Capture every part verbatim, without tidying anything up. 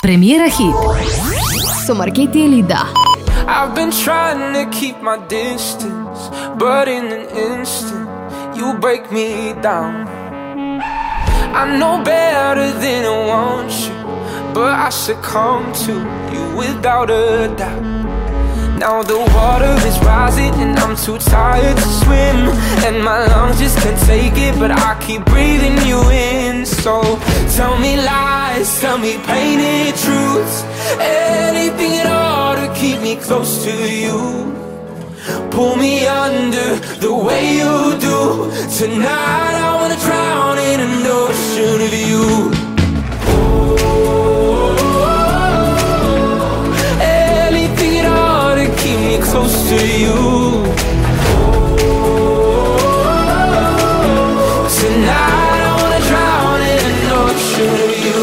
Премиера хит со Маркети Елида. I've been trying to keep my distance, but in an instant you break me down. I know better than I want you, but I succumb to you without a doubt. Now the water is rising and I'm too tired to swim, and my lungs just can't take it, but I keep breathing you in. So tell me lies, tell me painted truths, anything at all to keep me close to you. Pull me under the way you do. Tonight I wanna drown in an ocean of you. Close to you. Tonight I wanna drown in an ocean of you.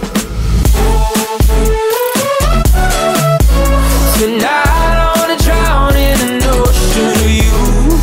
Tonight I wanna drown in an ocean of you.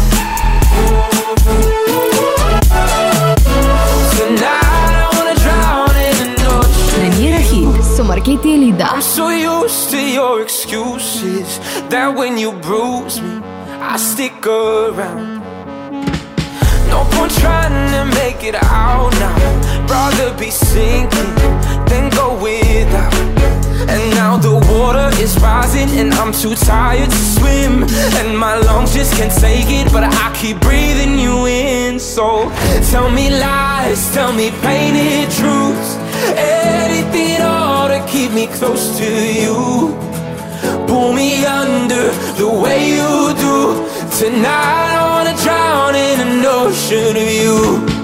Tonight I wanna drown in an ocean. Премиера хит со Маркети Елида. I'm so used to your excuses, that when you bruise me, I stick around. No point trying to make it out now. Rather be sinking than go without. And now the water is rising and I'm too tired to swim, and my lungs just can't take it, but I keep breathing you in. So tell me lies, tell me painted truths, anything at all to keep me close to you. Pull me under the way you do. Tonight I wanna drown in an ocean of you.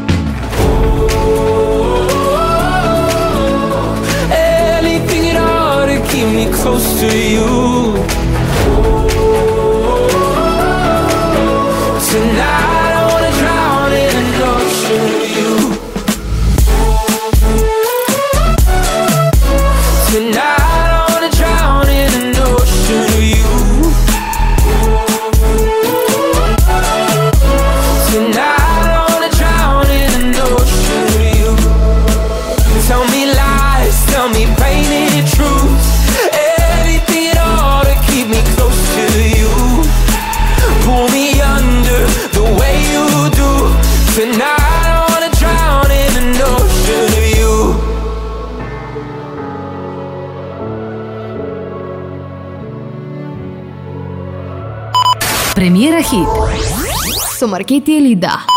Anything at all to keep me close to you. Tonight I wanna drown in an ocean of you. Tonight Премиера хит со Маркети Елида.